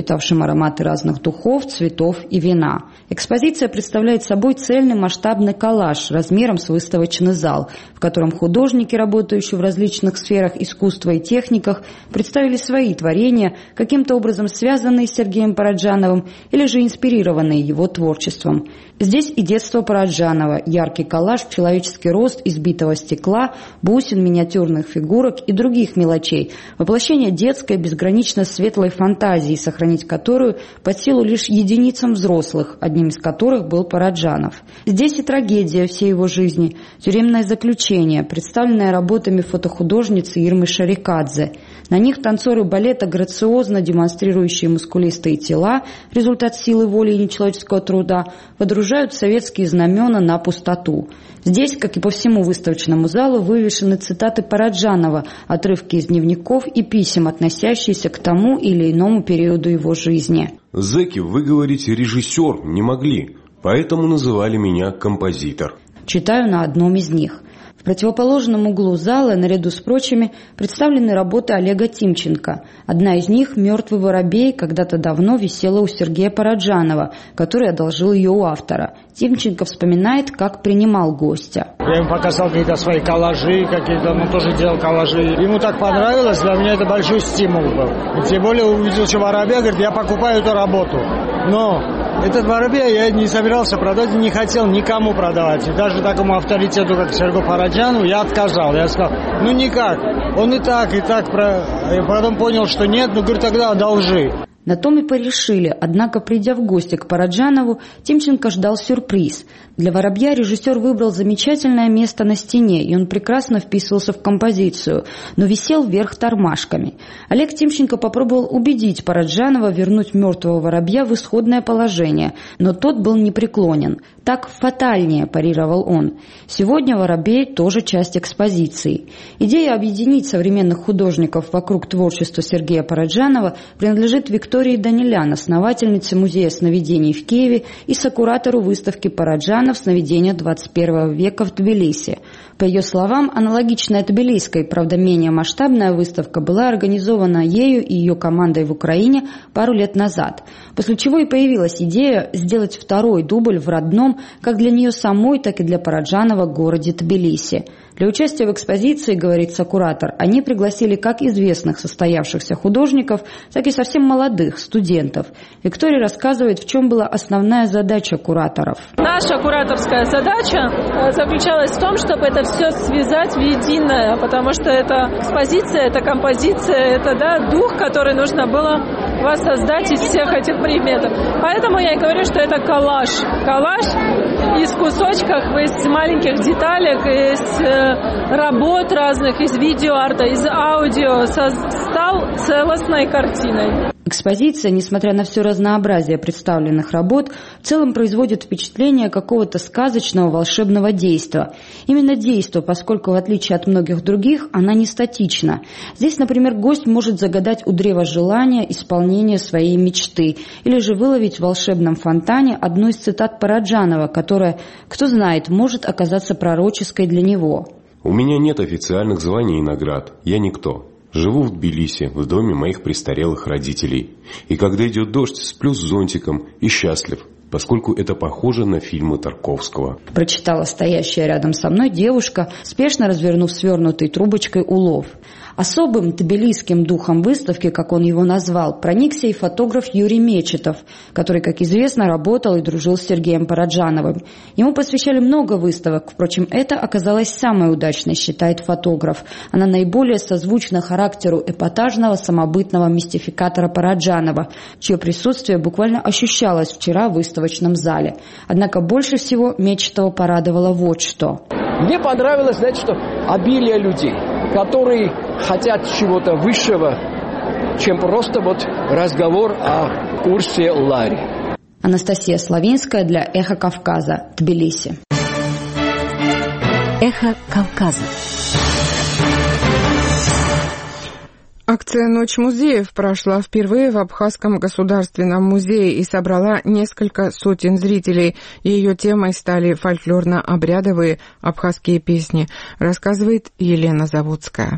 впитавшим ароматы разных духов, цветов и вина. Экспозиция представляет собой цельный масштабный коллаж размером с выставочный зал, в котором художники, работающие в различных сферах искусства и техниках, представили свои творения, каким-то образом связанные с Сергеем Параджановым или же инспирированные его творчеством. Здесь и детство Параджанова, яркий коллаж в человеческий рост из битого стекла, бусин, миниатюрных фигурок и других мелочей, воплощение детской безгранично светлой фантазии, сохранить которую под силу лишь единицам взрослых, одним из которых был Параджанов. Здесь и трагедия всей его жизни, тюремное заключение, представленное работами фотохудожницы Ирмы Шарикадзе. На них танцоры балета, грациозно демонстрирующие мускулистые тела, результат силы воли и нечеловеческого труда, водружают советские знамена на пустоту. Здесь, как и по всему выставочному залу, вывешены цитаты Параджанова, отрывки из дневников и писем, относящиеся к тому или иному периоду его жизни. «Зэки, вы говорите, режиссер, не могли, поэтому называли меня композитор». Читаю на одном из них. В противоположном углу зала, наряду с прочими, представлены работы Олега Тимченко. Одна из них «Мертвый воробей» когда-то давно висела у Сергея Параджанова, который одолжил ее у автора. Тимченко вспоминает, как принимал гостя. Я ему показал какие-то свои коллажи, он тоже делал коллажи. Ему так понравилось, для меня это большой стимул был. И тем более увидел, что воробей, говорит, я покупаю эту работу. Но этот воробей я не собирался продать и не хотел никому продавать. И даже такому авторитету, как Сергею Параджанову, я отказал. Я сказал, никак, он и так. Я потом понял, что нет, говорит, тогда одолжи. На том и порешили, однако, придя в гости к Параджанову, Тимченко ждал сюрприз. Для воробья режиссер выбрал замечательное место на стене, и он прекрасно вписывался в композицию, но висел вверх тормашками. Олег Тимченко попробовал убедить Параджанова вернуть мертвого воробья в исходное положение, но тот был непреклонен. «Так фатальнее», – парировал он. Сегодня воробей тоже часть экспозиции. Идея объединить современных художников вокруг творчества Сергея Параджанова принадлежит Виктории Данилян, основательнице Музея сновидений в Киеве и сокуратору выставки «Параджанов. Сновидения 21 века» в Тбилиси. По ее словам, аналогичная тбилисской, правда менее масштабная выставка была организована ею и ее командой в Украине пару лет назад, после чего и появилась идея сделать второй дубль в родном, как для нее самой, так и для Параджанова, городе Тбилиси. Для участия в экспозиции, говорит сокуратор, они пригласили как известных состоявшихся художников, так и совсем молодых студентов. Виктория рассказывает, в чем была основная задача кураторов. Наша кураторская задача заключалась в том, чтобы это все связать в единое, потому что это экспозиция, это композиция, это дух, который нужно было воссоздать из всех этих предметов. Поэтому я и говорю, что это коллаж. Коллаж из кусочков, из маленьких деталек, из работ разных, из видеоарта, из аудио, стал целостной картиной. Экспозиция, несмотря на все разнообразие представленных работ, в целом производит впечатление какого-то сказочного волшебного действа. Именно действо, поскольку в отличие от многих других, она не статична. Здесь, например, гость может загадать у древа желания исполнение своей мечты, или же выловить в волшебном фонтане одну из цитат Параджанова, которая, кто знает, может оказаться пророческой для него. «У меня нет официальных званий и наград. Я никто. Живу в Тбилиси, в доме моих престарелых родителей. И когда идет дождь, сплю с зонтиком и счастлив, поскольку это похоже на фильмы Тарковского». Прочитала стоящая рядом со мной девушка, спешно развернув свернутой трубочкой улов. Особым тбилисским духом выставки, как он его назвал, проникся и фотограф Юрий Мечетов, который, как известно, работал и дружил с Сергеем Параджановым. Ему посвящали много выставок, впрочем, это оказалось самой удачной, считает фотограф. Она наиболее созвучна характеру эпатажного самобытного мистификатора Параджанова, чье присутствие буквально ощущалось вчера в выставочном зале. Однако больше всего Мечетова порадовало вот что. Мне понравилось, знаете, что обилие людей, которые хотят чего-то высшего, чем просто разговор о курсе Лари. Анастасия Славинская для «Эхо Кавказа», Тбилиси. «Эхо Кавказа». Акция «Ночь музеев» прошла впервые в Абхазском государственном музее и собрала несколько сотен зрителей. Ее темой стали фольклорно-обрядовые абхазские песни, рассказывает Елена Заводская.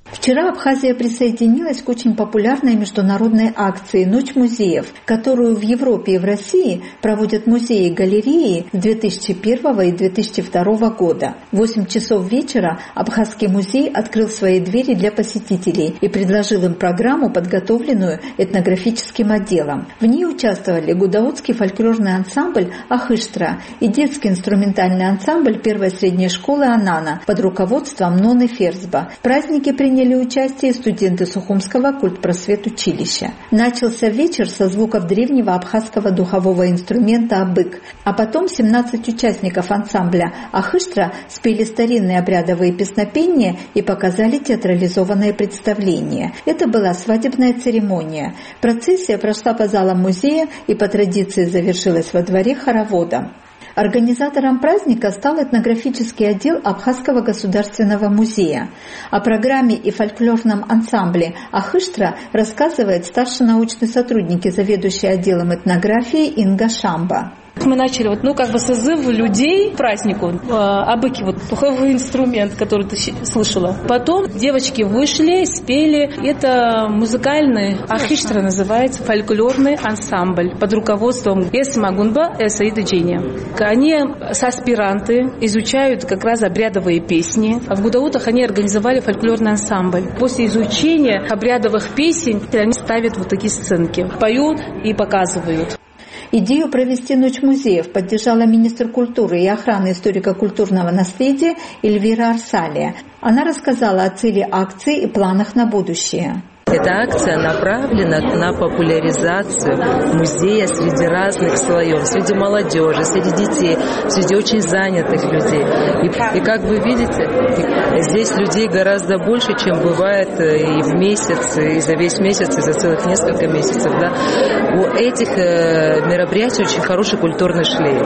Вчера Абхазия присоединилась к очень популярной международной акции «Ночь музеев», которую в Европе и в России проводят музеи и галереи с 2001 и 2002 года. В 8 часов вечера Абхазский музей открыл свои двери для посетителей и предложил им программу, подготовленную этнографическим отделом. В ней участвовали гудаутский фольклорный ансамбль «Ахыштра» и детский инструментальный ансамбль первой средней школы «Анана» под руководством Ноны Ферзба. В празднике приняли участие студенты Сухумского культпросветучилища. Начался вечер со звуков древнего абхазского духового инструмента абык, а потом 17 участников ансамбля «Ахыштра» спели старинные обрядовые песнопения и показали театрализованное представление. Это была свадебная церемония. Процессия прошла по залам музея и по традиции завершилась во дворе хороводом. Организатором праздника стал этнографический отдел Абхазского государственного музея. О программе и фольклорном ансамбле «Ахыштра» рассказывает старший научный сотрудник и заведующий отделом этнографии Инга Шамба. Мы начали созыв людей к празднику, абыки, духовой инструмент, который ты слышала. Потом девочки вышли, спели. Это музыкальный, ахыштра называется, фольклорный ансамбль под руководством Эсы Магунба, Эсы Идыджиня. Они аспиранты, изучают как раз обрядовые песни. В Гудаутах они организовали фольклорный ансамбль. После изучения обрядовых песен они ставят такие сценки, поют и показывают. Идею провести «Ночь музеев» поддержала министр культуры и охраны историко-культурного наследия Эльвира Арсалия. Она рассказала о цели акции и планах на будущее. Эта акция направлена на популяризацию музея среди разных слоев, среди молодежи, среди детей, среди очень занятых людей. И как вы видите, здесь людей гораздо больше, чем бывает и в месяц, и за весь месяц, и за целых несколько месяцев. Да? У этих мероприятий очень хороший культурный шлейф.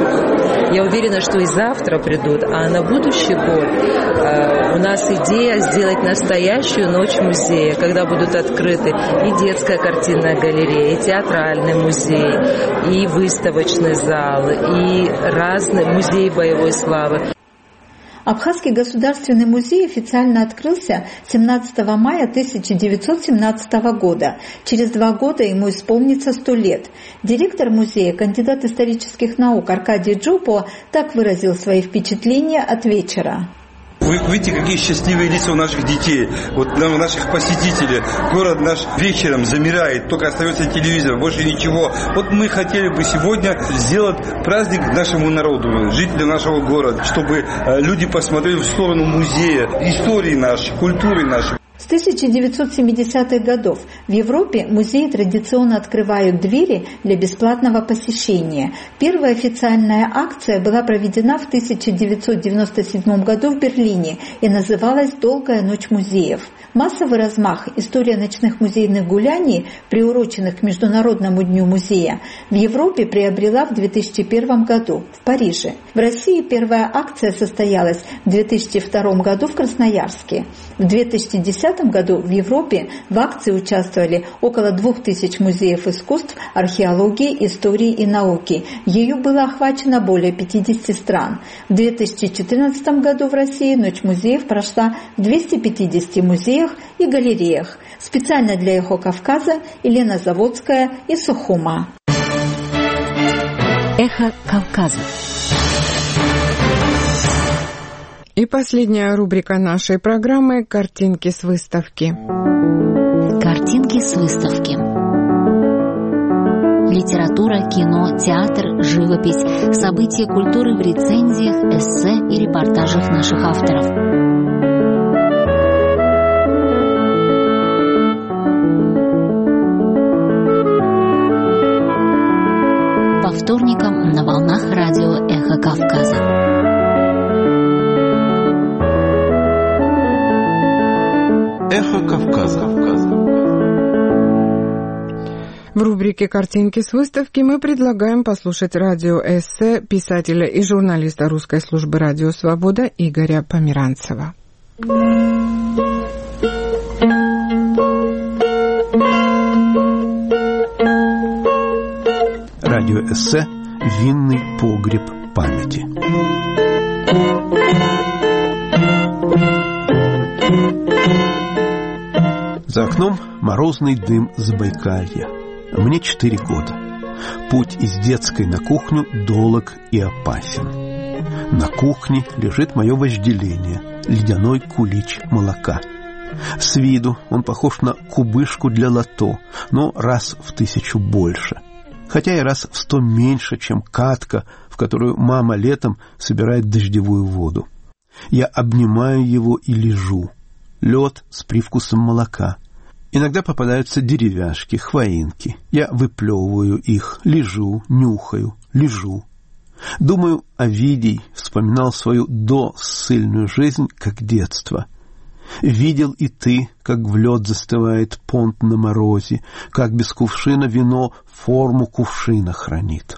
Я уверена, что и завтра придут, а на будущий год у нас идея сделать настоящую ночь музея, когда будут открыты и детская картинная галерея, и театральный музей, и выставочный зал, и разные музеи боевой славы. Абхазский государственный музей официально открылся 17 мая 1917 года. Через 2 года ему исполнится 100 лет. Директор музея, кандидат исторических наук Аркадий Джупо так выразил свои впечатления от вечера. Вы видите, какие счастливые лица у наших детей, у наших посетителей. Город наш вечером замирает, только остается телевизор, больше ничего. Мы хотели бы сегодня сделать праздник нашему народу, жителям нашего города, чтобы люди посмотрели в сторону музея, истории нашей, культуры нашей. С 1970-х годов в Европе музеи традиционно открывают двери для бесплатного посещения. Первая официальная акция была проведена в 1997 году в Берлине и называлась «Долгая ночь музеев». Массовый размах «История ночных музейных гуляний», приуроченных к Международному дню музея, в Европе приобрела в 2001 году в Париже. В России первая акция состоялась в 2002 году в Красноярске. В 2010 году в Европе в акции участвовали около 2000 музеев искусств, археологии, истории и науки. Ею было охвачено более 50 стран. В 2014 году в России Ночь музеев прошла в 250 музеях и галереях. Специально для «Эхо Кавказа» Елена Заводская из Сухума. «Эхо Кавказа». И последняя рубрика нашей программы «Картинки с выставки». Картинки с выставки. Литература, кино, театр, живопись, события культуры в рецензиях, эссе и репортажах наших авторов. По вторникам на волнах радио «Эхо Кавказа». Эхо Кавказа. В рубрике «Картинки с выставки» мы предлагаем послушать радиоэссе писателя и журналиста русской службы «Радио Свобода» Игоря Померанцева. Радиоэссе «Винный погреб памяти». За окном морозный дым Забайкалья. Мне 4 года. Путь из детской на кухню долог и опасен. На кухне лежит мое вожделение, ледяной кулич молока. С виду он похож на кубышку для лото, но раз в 1000 больше. Хотя и раз в 100 меньше, чем катка, в которую мама летом собирает дождевую воду. Я обнимаю его и лежу. Лед с привкусом молока. Иногда попадаются деревяшки, хвоинки. Я выплевываю их, лежу, нюхаю, лежу. Думаю, Овидий вспоминал свою доссыльную жизнь как детство. Видел и ты, как в лед застывает понт на морозе, как без кувшина вино форму кувшина хранит.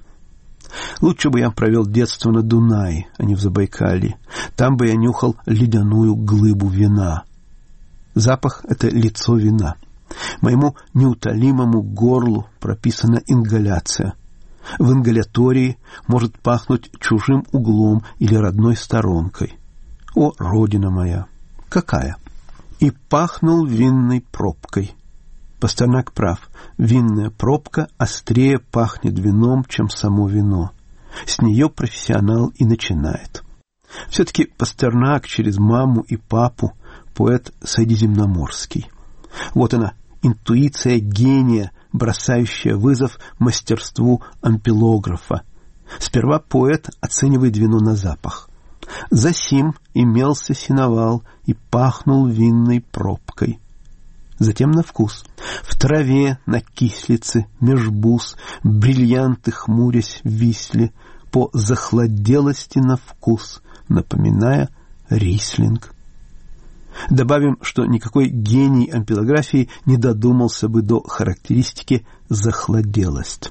Лучше бы я провел детство на Дунае, а не в Забайкалье. Там бы я нюхал ледяную глыбу вина. Запах — это лицо вина. Моему неутолимому горлу прописана ингаляция. В ингалятории может пахнуть чужим углом или родной сторонкой. О, родина моя! Какая? И пахнул винной пробкой. Пастернак прав. Винная пробка острее пахнет вином, чем само вино. С нее профессионал и начинает. Все-таки Пастернак через маму и папу поэт средиземноморский. Вот она, интуиция гения, бросающая вызов мастерству ампелографа. Сперва поэт оценивает вино на запах. Засим имелся сеновал и пахнул винной пробкой. Затем на вкус. В траве, на кислице, меж бус, бриллианты хмурясь висли, по захладелости на вкус, напоминая рислинг. Добавим, что никакой гений ампелографии не додумался бы до характеристики «захладелость».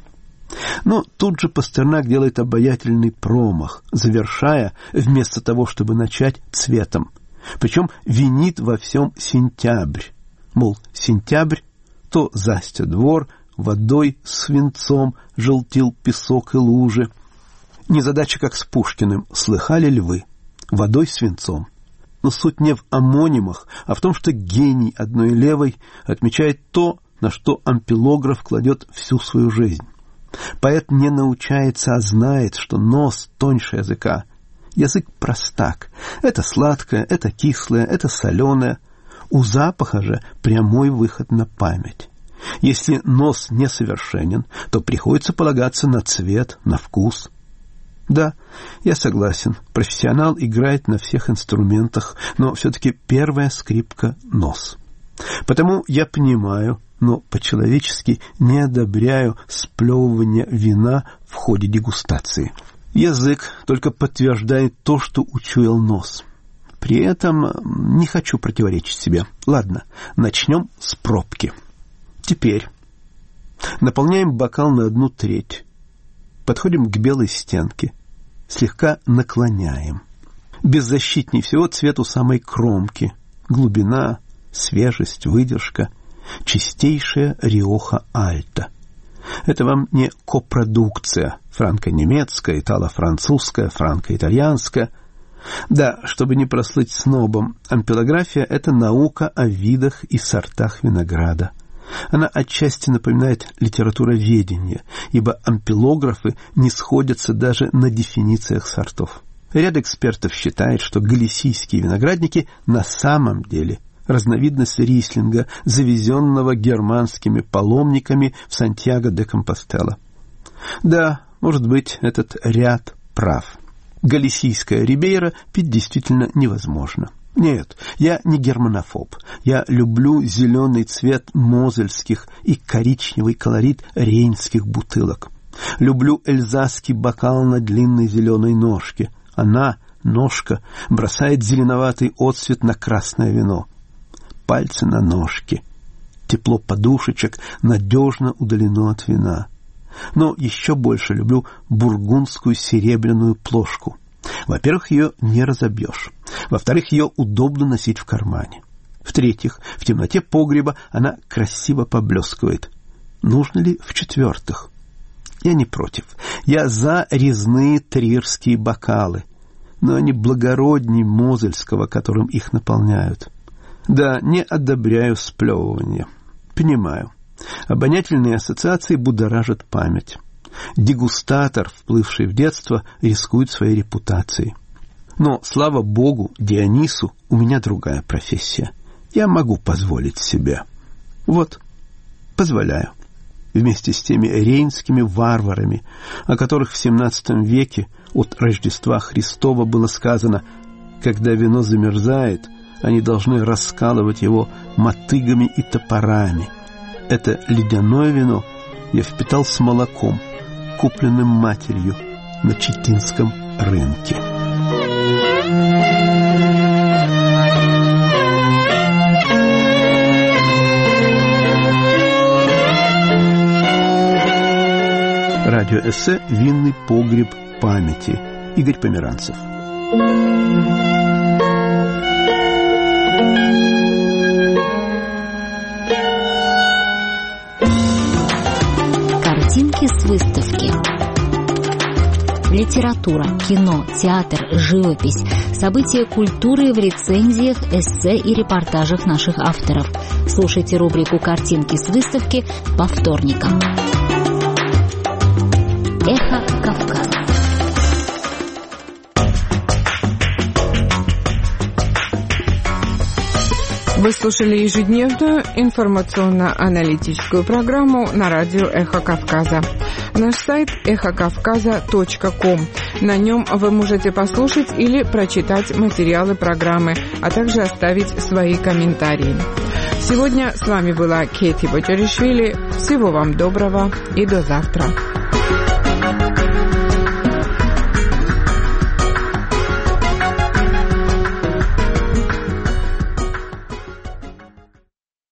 Но тут же Пастернак делает обаятельный промах, завершая, вместо того, чтобы начать, цветом. Причем винит во всем сентябрь. Мол, сентябрь, то застя двор, водой свинцом желтил песок и лужи. Незадача, как с Пушкиным, слыхали ли вы? Водой свинцом. Но суть не в амонимах, а в том, что гений одной левой отмечает то, на что ампелограф кладет всю свою жизнь. Поэт не научается, а знает, что нос тоньше языка. Язык простак. Это сладкое, это кислое, это соленое. У запаха же прямой выход на память. Если нос несовершенен, то приходится полагаться на цвет, на вкус. Да, я согласен, профессионал играет на всех инструментах, но все-таки первая скрипка — нос. Потому я понимаю, но по-человечески не одобряю сплевывание вина в ходе дегустации. Язык только подтверждает то, что учуял нос. При этом не хочу противоречить себе. Ладно, начнем с пробки. Теперь наполняем бокал на 1/3. Подходим к белой стенке. Слегка наклоняем. Беззащитней всего цвет у самой кромки. Глубина, свежесть, выдержка. Чистейшая Риоха Альта. Это вам не копродукция. Франко-немецкая, итало-французская, франко-итальянская. Да, чтобы не прослыть снобом, ампелография — это наука о видах и сортах винограда. Она отчасти напоминает литературоведение, ибо ампелографы не сходятся даже на дефинициях сортов. Ряд экспертов считает, что галисийские виноградники на самом деле разновидность рислинга, завезенного германскими паломниками в Сантьяго-де-Компостела. Да, может быть, этот ряд прав. Галисийская рибейра пить действительно невозможно. Нет, я не германофоб. Я люблю зеленый цвет мозельских и коричневый колорит рейнских бутылок. Люблю эльзасский бокал на длинной зеленой ножке. Она, ножка, бросает зеленоватый отцвет на красное вино. Пальцы на ножке. Тепло подушечек надежно удалено от вина. Но еще больше люблю бургундскую серебряную плошку. Во-первых, ее не разобьешь. Во-вторых, ее удобно носить в кармане. В-третьих, в темноте погреба она красиво поблескивает. Нужно ли в-четвертых? Я не против. Я за резные трирские бокалы, но они благородней мозельского, которым их наполняют. Да, не одобряю сплевывание. Понимаю. Обонятельные ассоциации будоражат память. Дегустатор, вплывший в детство, рискует своей репутацией. Но, слава богу, Дионису, у меня другая профессия. Я могу позволить себе. Вот, позволяю. Вместе с теми рейнскими варварами, о которых в XVII веке от Рождества Христова было сказано: когда вино замерзает, они должны раскалывать его мотыгами и топорами. Это ледяное вино я впитал с молоком, купленным матерью на Читинском рынке. Радиоэссе «Винный погреб памяти». Игорь Померанцев. Картинки с выставки. Литература, кино, театр, живопись, события культуры в рецензиях, эссе и репортажах наших авторов. Слушайте рубрику «Картинки с выставки» по вторникам. Эхо Кавказа. Вы слушали ежедневную информационно-аналитическую программу на радио «Эхо Кавказа». Наш сайт эхокавказа.ком. На нем вы можете послушать или прочитать материалы программы, а также оставить свои комментарии. Сегодня с вами была Кети Бочаришвили. Всего вам доброго и до завтра.